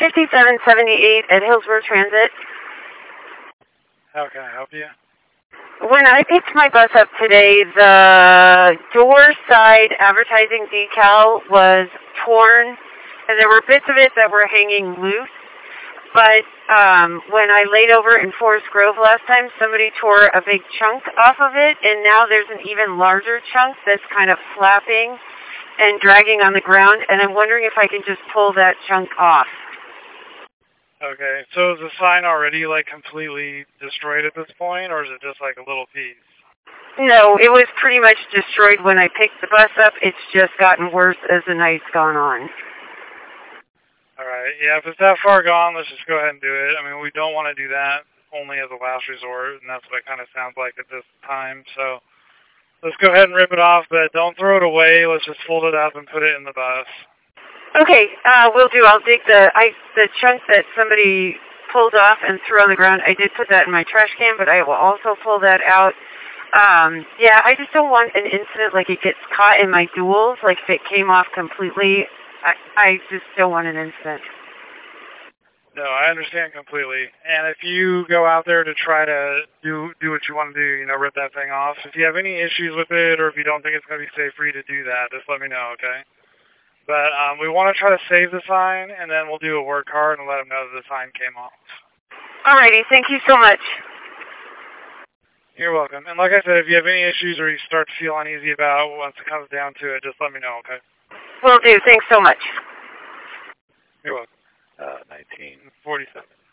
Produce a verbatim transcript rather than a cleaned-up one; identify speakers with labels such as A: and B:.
A: fifty-seven seventy-eight at Hillsborough Transit.
B: How can I help you?
A: When I picked my bus up today, the door side advertising decal was torn, and there were bits of it that were hanging loose. But um, when I laid over in Forest Grove last time, somebody tore a big chunk off of it, and now there's an even larger chunk that's kind of flapping and dragging on the ground, and I'm wondering if I can just pull that chunk off.
B: Okay, so is the sign already, like, completely destroyed at this point, or is it just, like, a little piece?
A: No, it was pretty much destroyed when I picked the bus up. It's just gotten worse as the night's gone on.
B: Alright, yeah, if it's that far gone, let's just go ahead and do it. I mean, we don't want to do that only as a last resort, and that's what it kind of sounds like at this time, so let's go ahead and rip it off, but don't throw it away. Let's just fold it up and put it in the bus.
A: Okay, uh, will do. I'll dig the I the chunk that somebody pulled off and threw on the ground. I did put that in my trash can, but I will also pull that out. Um, yeah, I just don't want an incident like it gets caught in my duals, like if it came off completely. I, I just don't want an incident.
B: No, I understand completely. And if you go out there to try to do do what you want to do, you know, rip that thing off, if you have any issues with it or if you don't think it's going to be safe for you to do that, just let me know, okay? But um, we want to try to save the sign, and then we'll do a work card and let them know that the sign came off.
A: Alrighty, thank you so much.
B: You're welcome. And like I said, if you have any issues or you start to feel uneasy about it once it comes down to it, just let me know, okay?
A: Will do. Thanks so much.
B: You're welcome. Uh, nineteen forty-seven.